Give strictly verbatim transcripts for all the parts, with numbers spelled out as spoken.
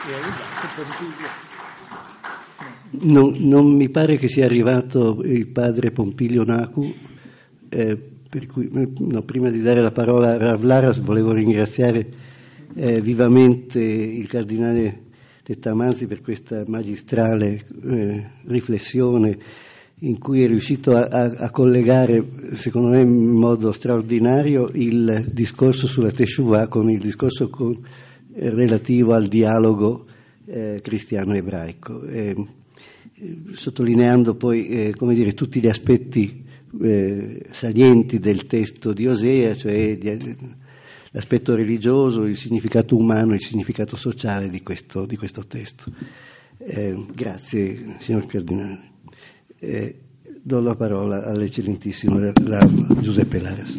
Non, non mi pare che sia arrivato il padre Pompilio Nacu, eh, per cui no, prima di dare la parola a Rav Laras volevo ringraziare eh, vivamente il cardinale Tettamanzi per questa magistrale eh, riflessione in cui è riuscito a, a, a collegare, secondo me in modo straordinario, il discorso sulla Teshuvah con il discorso con, eh, relativo al dialogo eh, cristiano-ebraico. Eh, sottolineando poi eh, come dire, tutti gli aspetti eh, salienti del testo di Osea, cioè di, l'aspetto religioso, il significato umano, il significato sociale di questo, di questo testo. Eh, grazie, signor Cardinale. Eh, do la parola all'eccellentissimo Rav Giuseppe Laras.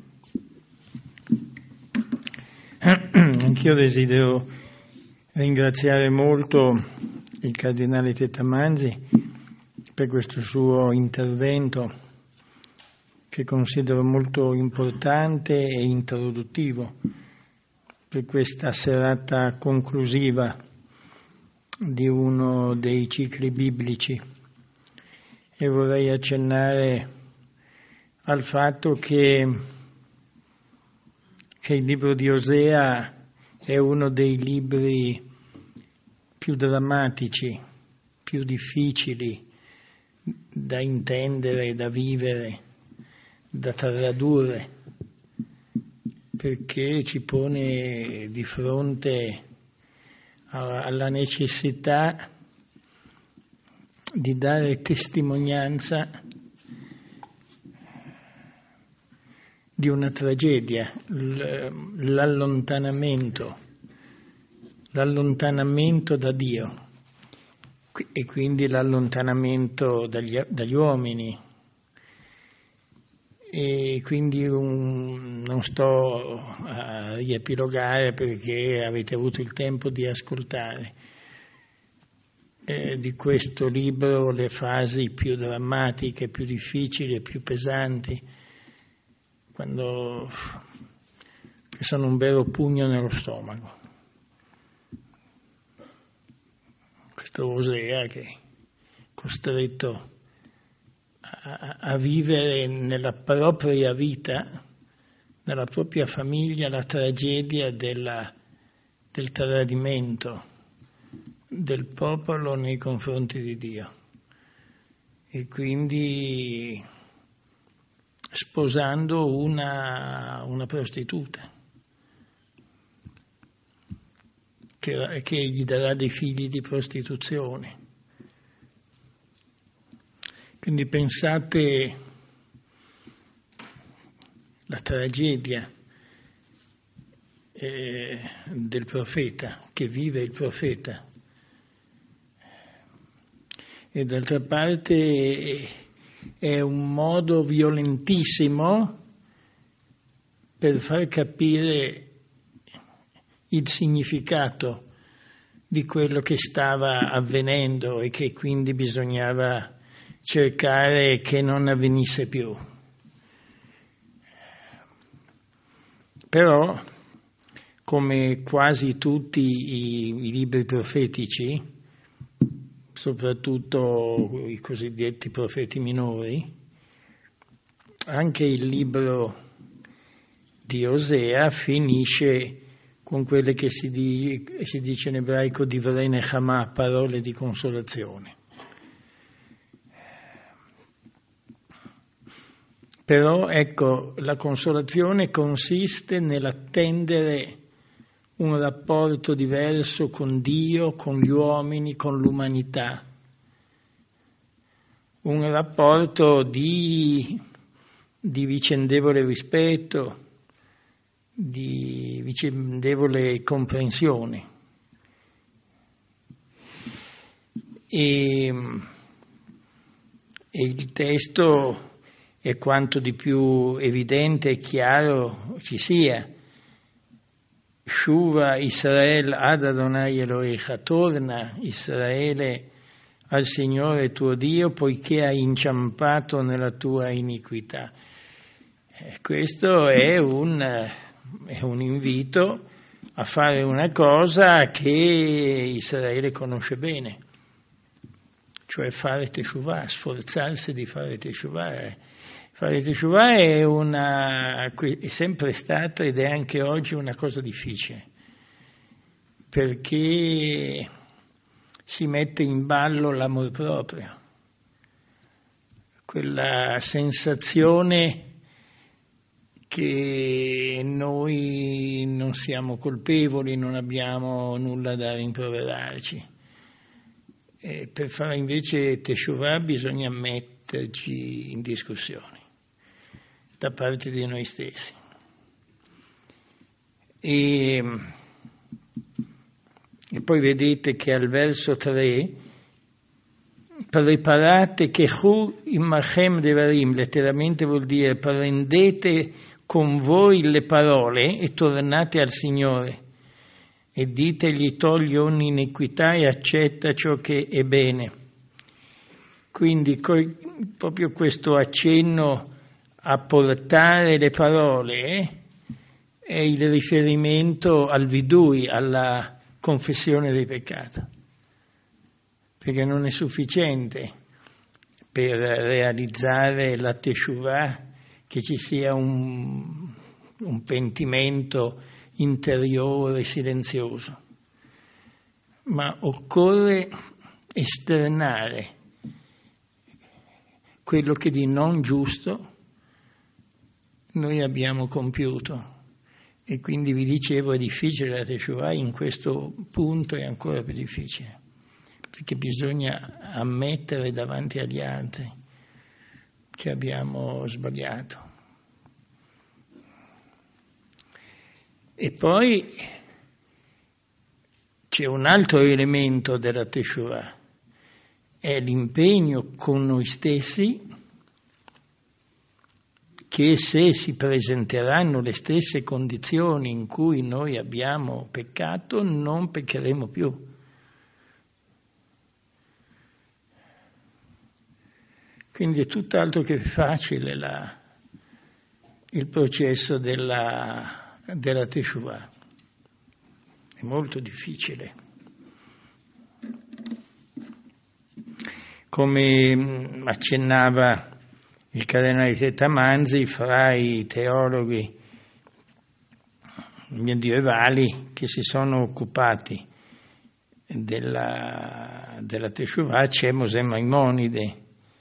Anch'io desidero ringraziare molto il Cardinale Tettamanzi per questo suo intervento che considero molto importante e introduttivo per questa serata conclusiva di uno dei cicli biblici. E vorrei accennare al fatto che, che il libro di Osea è uno dei libri più drammatici, più difficili da intendere, da vivere, da tradurre, perché ci pone di fronte a, alla necessità di dare testimonianza di una tragedia, l'allontanamento l'allontanamento da Dio e quindi l'allontanamento dagli, dagli uomini. E quindi un, non sto a riepilogare perché avete avuto il tempo di ascoltare eh, di questo libro le fasi più drammatiche, più difficili e più pesanti, quando, che sono un vero pugno nello stomaco. Questo Osea che è costretto a, a vivere nella propria vita, nella propria famiglia, la tragedia della, del tradimento del popolo nei confronti di Dio. E quindi sposando una, una prostituta che, che gli darà dei figli di prostituzione. Quindi pensate la tragedia eh, del profeta, che vive il profeta. E d'altra parte è un modo violentissimo per far capire il significato di quello che stava avvenendo e che quindi bisognava cercare che non avvenisse più. Però, come quasi tutti i, i libri profetici, soprattutto i cosiddetti profeti minori, anche il libro di Osea finisce con quelle che si, di, si dice in ebraico divrei nechama, parole di consolazione. Però ecco, la consolazione consiste nell'attendere un rapporto diverso con Dio, con gli uomini, con l'umanità. Un rapporto di, di vicendevole rispetto, di vicendevole comprensione. E, e il testo è quanto di più evidente e chiaro ci sia. Shuva Israel ad Adonai Elohecha, torna Israele al Signore tuo Dio poiché hai inciampato nella tua iniquità. E questo è un, è un invito a fare una cosa che Israele conosce bene, cioè fare teshuvah, sforzarsi di fare teshuvah. Fare teshuvah è, una, è sempre stata ed è anche oggi una cosa difficile, perché si mette in ballo l'amor proprio, quella sensazione che noi non siamo colpevoli, non abbiamo nulla da rimproverarci. E per fare invece teshuvah bisogna metterci in discussione da parte di noi stessi. E, e poi vedete che al verso tre, preparate che hu imachem devarim, letteralmente vuol dire prendete con voi le parole e tornate al Signore e ditegli togli ogni iniquità e accetta ciò che è bene. Quindi coi, proprio questo accenno a portare le parole eh, è il riferimento al vidui, alla confessione dei peccati, perché non è sufficiente per realizzare la teshuvah che ci sia un, un pentimento interiore silenzioso, ma occorre esternare quello che di non giusto noi abbiamo compiuto. E quindi vi dicevo, è difficile la teshuvah, in questo punto è ancora più difficile, perché bisogna ammettere davanti agli altri che abbiamo sbagliato. E poi c'è un altro elemento della teshuvah, è l'impegno con noi stessi, che se si presenteranno le stesse condizioni in cui noi abbiamo peccato, non peccheremo più. Quindi è tutt'altro che facile la, il processo della, della teshuvah. È molto difficile. Come accennava il cardinale Tettamanzi, fra i teologhi medievali che si sono occupati della, della teshuvah c'è Mosè Maimonide,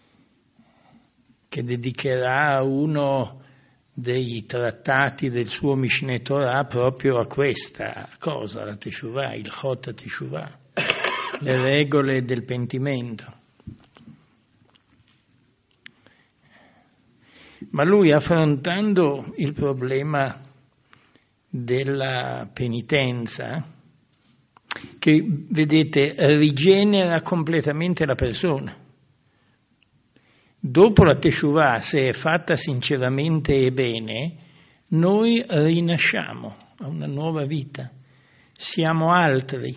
che dedicherà uno dei trattati del suo Mishneh Torah proprio a questa cosa, la teshuvah, il Chot teshuvah, le regole del pentimento. Ma lui, affrontando il problema della penitenza, che vedete rigenera completamente la persona. Dopo la teshuvah, se è fatta sinceramente e bene, noi rinasciamo a una nuova vita, siamo altri.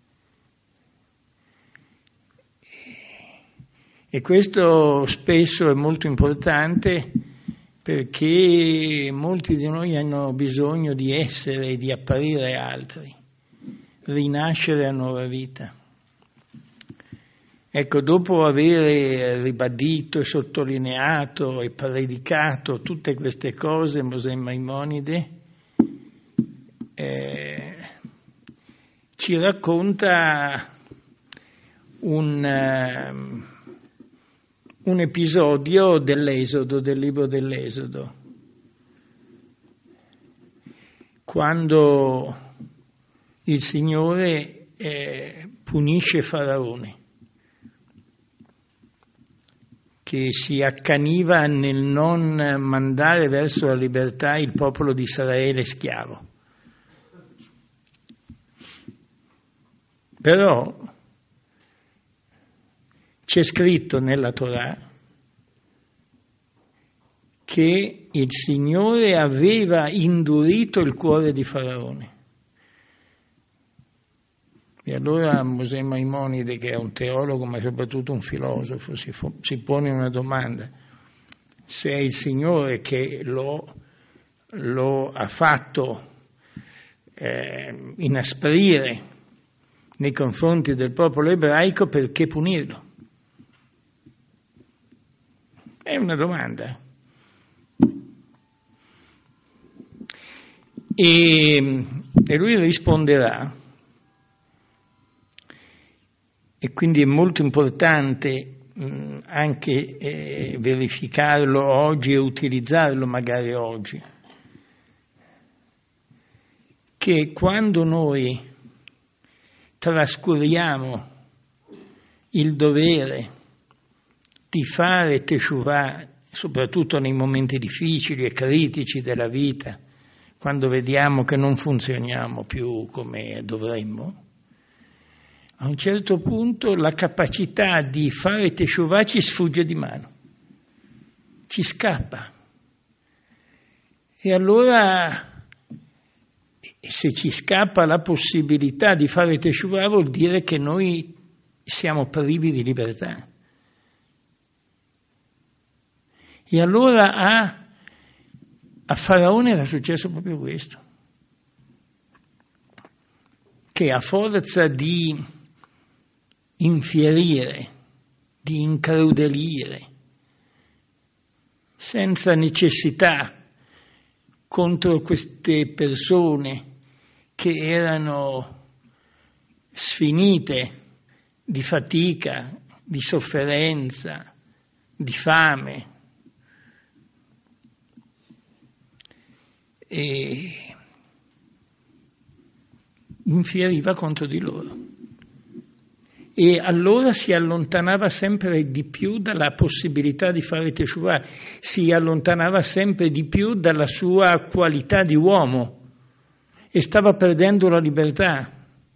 E questo spesso è molto importante, perché molti di noi hanno bisogno di essere e di apparire altri, rinascere a nuova vita. Ecco, dopo aver ribadito e sottolineato e predicato tutte queste cose, Mosè Maimonide eh, ci racconta un... Uh, un episodio dell'Esodo, del libro dell'Esodo, quando il Signore eh, punisce Faraone, che si accaniva nel non mandare verso la libertà il popolo di Israele schiavo. Però c'è scritto nella Torah che il Signore aveva indurito il cuore di Faraone. E allora Mosè Maimonide, che è un teologo ma soprattutto un filosofo, si, si pone una domanda: se è il Signore che lo, lo ha fatto eh, inasprire nei confronti del popolo ebraico, perché punirlo? È una domanda. E, e lui risponderà, e quindi è molto importante mh, anche eh, verificarlo oggi e utilizzarlo magari oggi, che quando noi trascuriamo il dovere di fare teshuvah, soprattutto nei momenti difficili e critici della vita, quando vediamo che non funzioniamo più come dovremmo, a un certo punto la capacità di fare teshuvah ci sfugge di mano, ci scappa. E allora, se ci scappa la possibilità di fare teshuvah, vuol dire che noi siamo privi di libertà. E allora a, a Faraone era successo proprio questo, che a forza di infierire, di incrudelire, senza necessità, contro queste persone che erano sfinite di fatica, di sofferenza, di fame, e infieriva contro di loro. E allora si allontanava sempre di più dalla possibilità di fare teshuvah, si allontanava sempre di più dalla sua qualità di uomo e stava perdendo la libertà.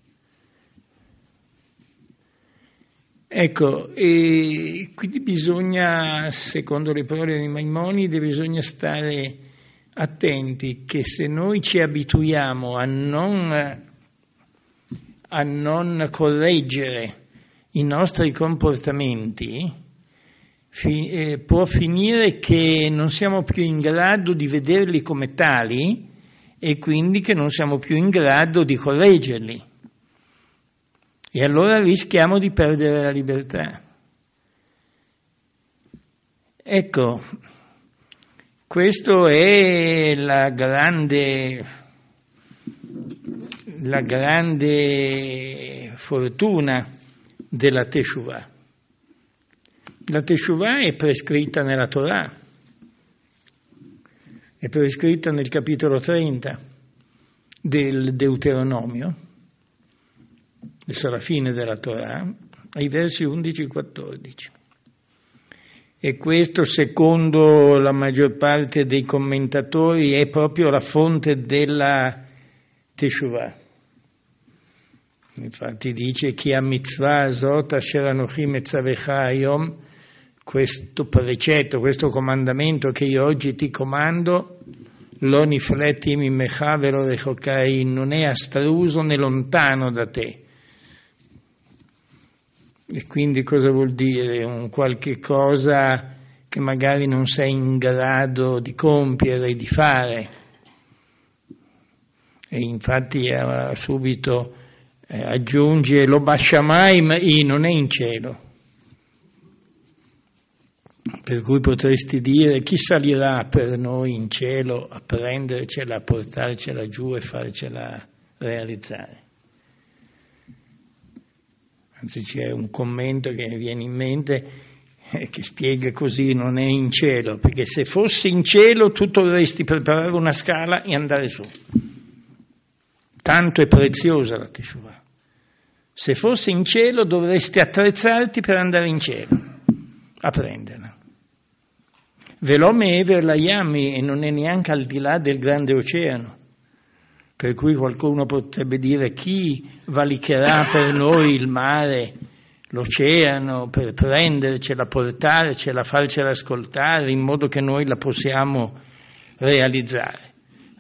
Ecco, e quindi bisogna, secondo le parole di Maimonide, bisogna stare attenti che se noi ci abituiamo a non, a non correggere i nostri comportamenti, fi, eh, può finire che non siamo più in grado di vederli come tali e quindi che non siamo più in grado di correggerli. E allora rischiamo di perdere la libertà. Ecco, questo è la grande, la grande fortuna della teshuvah. La teshuvah è prescritta nella Torah, è prescritta nel capitolo trenta del Deuteronomio, verso la fine della Torah, ai versi undici e quattordici. E questo, secondo la maggior parte dei commentatori, è proprio la fonte della teshuvah. Infatti dice chi ha mitzvah azot asher anochi metzavecha hayom, questo precetto, questo comandamento che io oggi ti comando, lo nifleti mimecha velo rechokai, non è astruso né lontano da te. E quindi cosa vuol dire? Un qualche cosa che magari non sei in grado di compiere, di fare. E infatti eh, subito eh, aggiunge lo basciamaim, i non è in cielo. Per cui potresti dire chi salirà per noi in cielo a prendercela, a portarcela giù e farcela realizzare. Anzi, c'è un commento che mi viene in mente eh, che spiega così: non è in cielo, perché se fosse in cielo tu dovresti preparare una scala e andare su. Tanto è preziosa la teshuvah. Se fosse in cielo dovresti attrezzarti per andare in cielo a prenderla. Velome ever la yami, e non è neanche al di là del grande oceano. Per cui qualcuno potrebbe dire chi valicherà per noi il mare, l'oceano, per prendercela, portarcela, farcela ascoltare, in modo che noi la possiamo realizzare.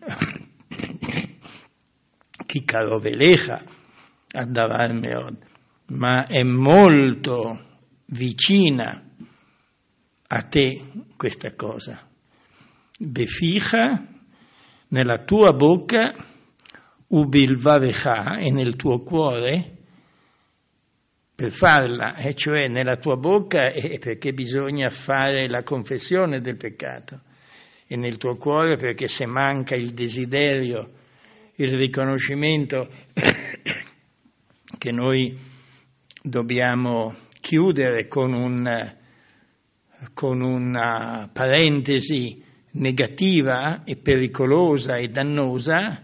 Chi caroveleja a davar meod, ma è molto vicina a te questa cosa. Beficha, nella tua bocca, ubilvarecha, è nel tuo cuore, per farla, e cioè nella tua bocca, è perché bisogna fare la confessione del peccato, e nel tuo cuore perché se manca il desiderio, il riconoscimento che noi dobbiamo chiudere con, un, con una parentesi negativa e pericolosa e dannosa,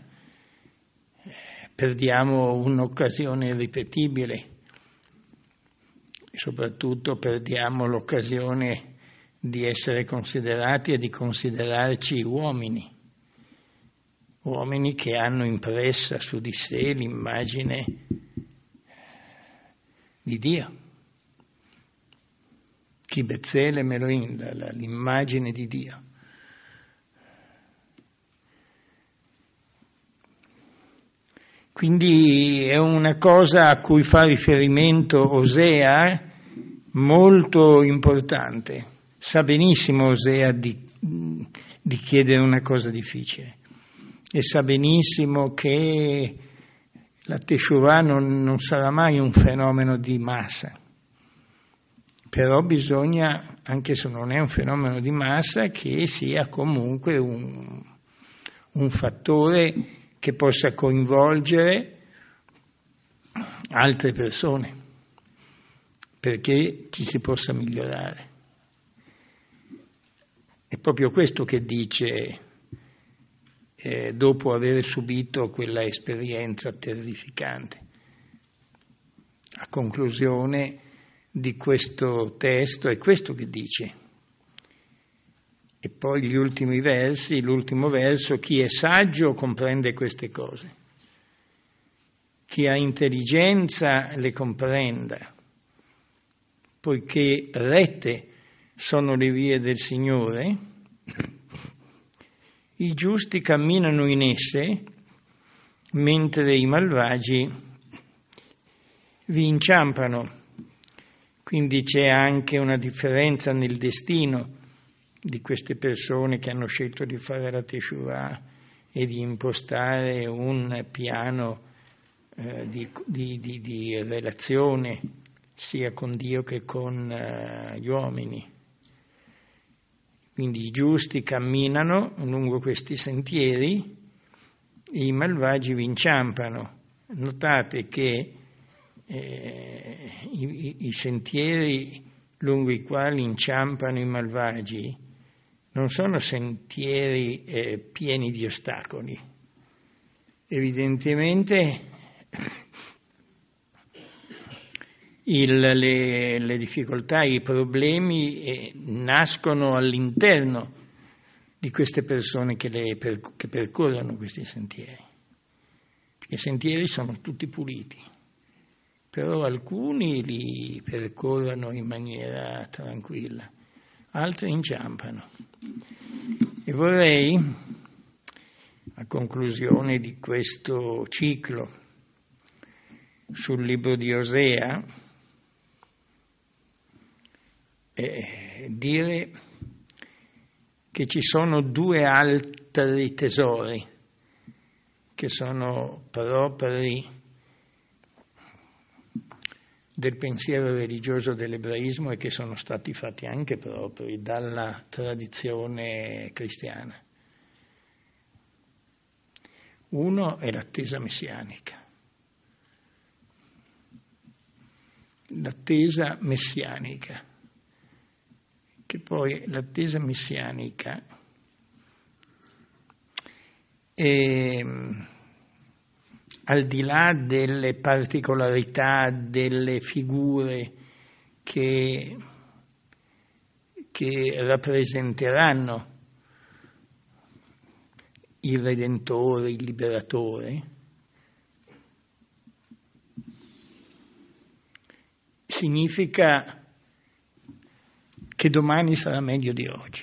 perdiamo un'occasione irripetibile. Soprattutto perdiamo l'occasione di essere considerati e di considerarci uomini, uomini che hanno impressa su di sé l'immagine di Dio. Chi Bezzele Elohim, l'immagine di Dio. Quindi è una cosa a cui fa riferimento Osea molto importante. Sa benissimo Osea di, di chiedere una cosa difficile e sa benissimo che la Teshuvah non, non sarà mai un fenomeno di massa, però bisogna, anche se non è un fenomeno di massa, che sia comunque un, un fattore che possa coinvolgere altre persone, perché ci si possa migliorare. È proprio questo che dice, eh, dopo aver subito quella esperienza terrificante. A conclusione di questo testo è questo che dice. E poi gli ultimi versi, l'ultimo verso, chi è saggio comprende queste cose, chi ha intelligenza le comprenda, poiché rette sono le vie del Signore, i giusti camminano in esse, mentre i malvagi vi inciampano. Quindi c'è anche una differenza nel destino di queste persone che hanno scelto di fare la Teshuvah e di impostare un piano eh, di, di, di, di relazione sia con Dio che con eh, gli uomini. Quindi i giusti camminano lungo questi sentieri, i malvagi vi inciampano. Notate che eh, i, i sentieri lungo i quali inciampano i malvagi non sono sentieri eh, pieni di ostacoli. Evidentemente il, le, le difficoltà, i problemi eh, nascono all'interno di queste persone che, le, per, che percorrono questi sentieri. I sentieri sono tutti puliti, però alcuni li percorrono in maniera tranquilla, altri inciampano. E vorrei, a conclusione di questo ciclo sul libro di Osea, eh, dire che ci sono due altri tesori che sono propri del pensiero religioso dell'ebraismo e che sono stati fatti anche propri dalla tradizione cristiana. Uno è l'attesa messianica. L'attesa messianica, che poi l'attesa messianica è, al di là delle particolarità delle figure che, che rappresenteranno il Redentore, il Liberatore, significa che domani sarà meglio di oggi.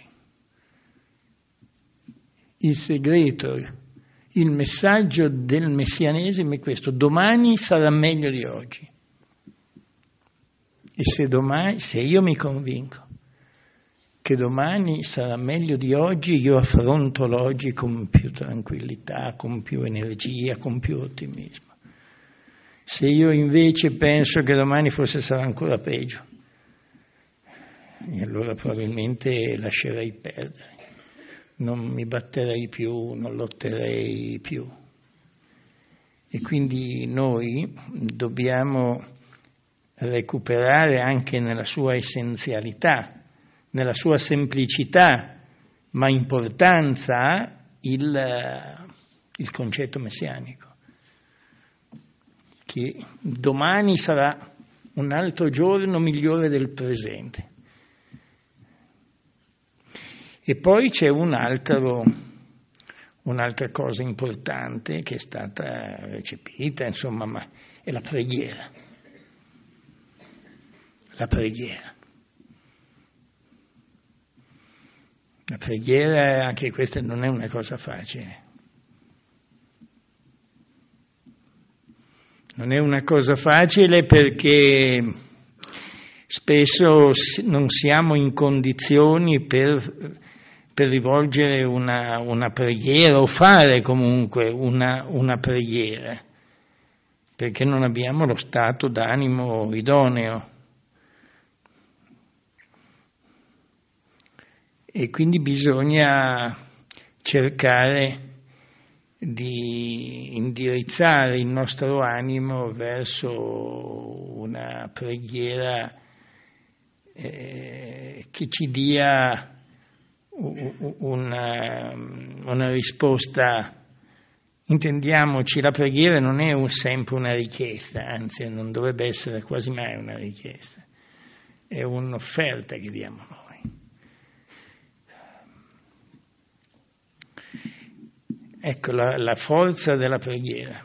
Il segreto, il messaggio del messianesimo è questo: domani sarà meglio di oggi. E se domani, se io mi convinco che domani sarà meglio di oggi, io affronto l'oggi con più tranquillità, con più energia, con più ottimismo. Se io invece penso che domani forse sarà ancora peggio, e allora probabilmente lascerei perdere, non mi batterei più, non lotterei più. E quindi noi dobbiamo recuperare anche nella sua essenzialità, nella sua semplicità, ma importanza, il, il concetto messianico, che domani sarà un altro giorno migliore del presente. E poi c'è un altro, un'altra cosa importante che è stata recepita, insomma, ma è la preghiera. La preghiera. La preghiera, anche questa non è una cosa facile. Non è una cosa facile perché spesso non siamo in condizioni per, per rivolgere una, una preghiera o fare comunque una, una preghiera, perché non abbiamo lo stato d'animo idoneo. E quindi bisogna cercare di indirizzare il nostro animo verso una preghiera eh, che ci dia una, una risposta. Intendiamoci, la preghiera non è un, sempre una richiesta, anzi non dovrebbe essere quasi mai una richiesta, è un'offerta che diamo noi. Ecco la, la forza della preghiera.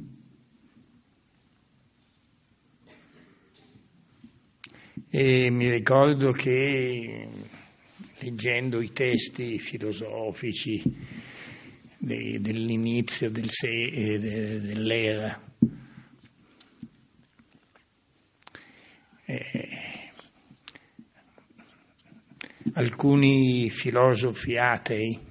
E mi ricordo che leggendo i testi filosofici de, dell'inizio del se, de, dell'era, eh, alcuni filosofi atei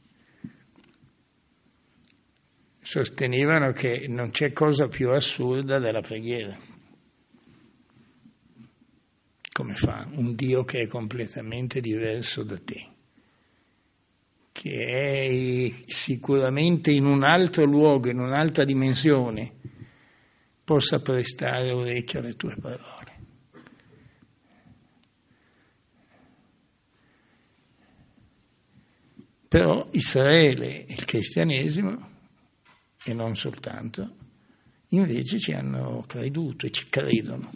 sostenevano che non c'è cosa più assurda della preghiera. Come fa un Dio che è completamente diverso da te, che è sicuramente in un altro luogo, in un'altra dimensione, possa prestare orecchio alle tue parole? Però Israele e il cristianesimo, e non soltanto, invece ci hanno creduto e ci credono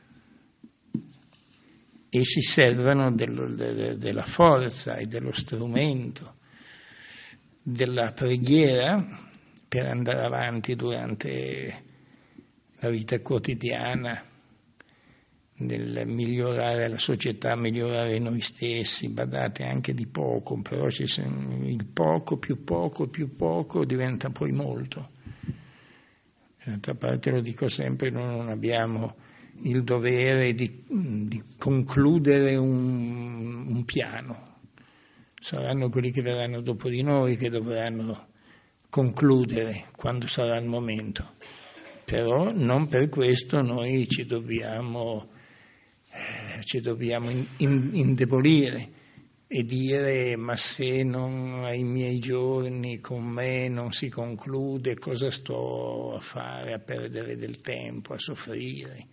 e si servono dello, de, della forza e dello strumento della preghiera per andare avanti durante la vita quotidiana, nel migliorare la società, migliorare noi stessi. Badate, anche di poco, però ci, il poco più poco più poco diventa poi molto. D'altra parte, lo dico sempre, noi non abbiamo il dovere di, di concludere un, un piano. Saranno quelli che verranno dopo di noi che dovranno concludere quando sarà il momento. Però non per questo noi ci dobbiamo ci dobbiamo in, in, indebolire e dire: ma se non ai miei giorni con me non si conclude, cosa sto a fare, a perdere del tempo, a soffrire?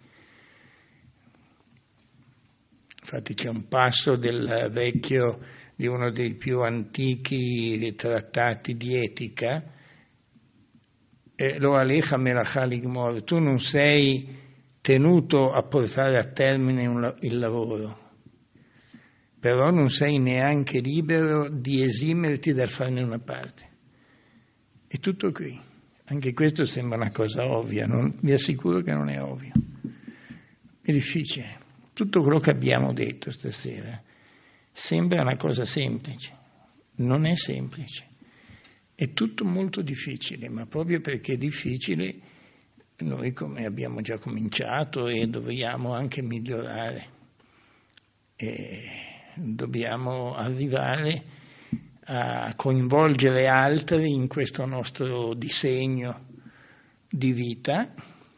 Infatti c'è un passo del vecchio, di uno dei più antichi trattati di etica, eh, lo alecha melachah ligmor, tu non sei tenuto a portare a termine un, il lavoro, però non sei neanche libero di esimerti dal farne una parte. È tutto qui. Anche questo sembra una cosa ovvia, non, vi assicuro che non è ovvio. È difficile. Tutto quello che abbiamo detto stasera sembra una cosa semplice. Non è semplice. È tutto molto difficile, ma proprio perché è difficile noi, come abbiamo già cominciato, e dobbiamo anche migliorare, e dobbiamo arrivare a coinvolgere altri in questo nostro disegno di vita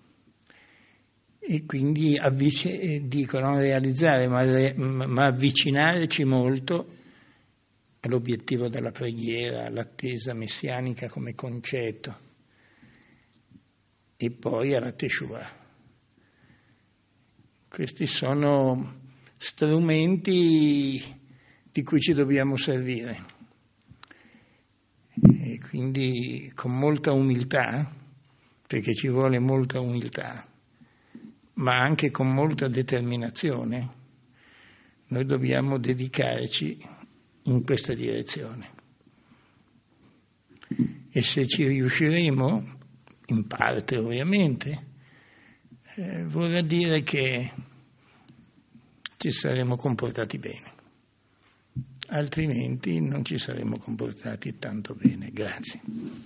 e quindi avvic- dico non realizzare ma, re- ma avvicinarci molto all'obiettivo della preghiera, all'attesa messianica come concetto e poi alla Teshuvah. Questi sono strumenti di cui ci dobbiamo servire e quindi con molta umiltà, perché ci vuole molta umiltà, ma anche con molta determinazione, noi dobbiamo dedicarci in questa direzione. E se ci riusciremo, in parte ovviamente, eh, vorrà dire che ci saremo comportati bene, altrimenti non ci saremo comportati tanto bene. Grazie.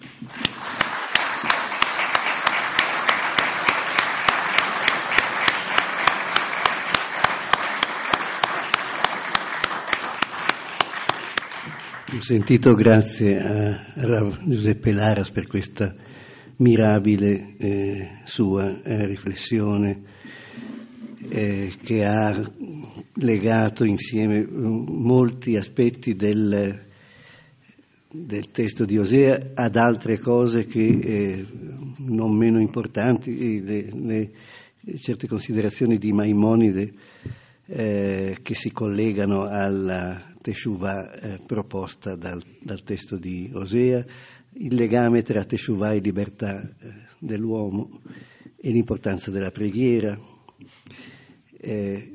Ho sentito grazie a Rav Giuseppe Laras per questa mirabile eh, sua eh, riflessione eh, che ha legato insieme molti aspetti del, del testo di Osea ad altre cose che eh, non meno importanti, le, le, certe considerazioni di Maimonide eh, che si collegano alla Teshuvah eh, proposta dal, dal testo di Osea, il legame tra Teshuvah e libertà eh, dell'uomo e l'importanza della preghiera. Eh,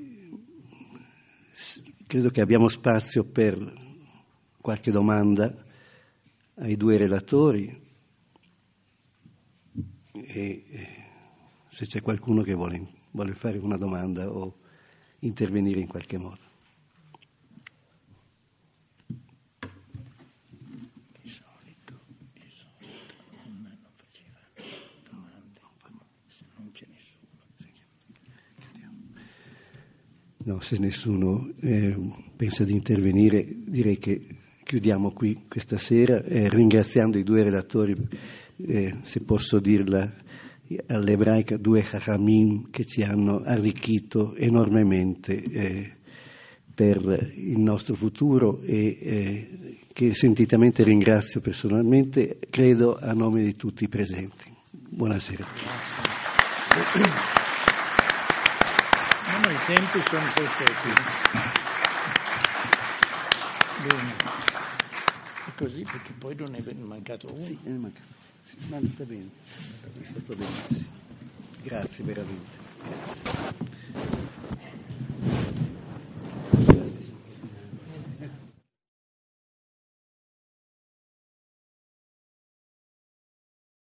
credo che abbiamo spazio per qualche domanda ai due relatori e eh, se c'è qualcuno che vuole, vuole fare una domanda o intervenire in qualche modo. No, se nessuno eh, pensa di intervenire, direi che chiudiamo qui questa sera, eh, ringraziando i due relatori, eh, se posso dirla all'ebraica, due Chachamim che ci hanno arricchito enormemente eh, per il nostro futuro e eh, che sentitamente ringrazio personalmente, credo a nome di tutti i presenti. Buonasera. I tempi sono perfetti. Bene. E così perché poi non è mancato uno. Sì, è mancato. Sì, ma sta bene. È stato benissimo. Grazie veramente. Grazie.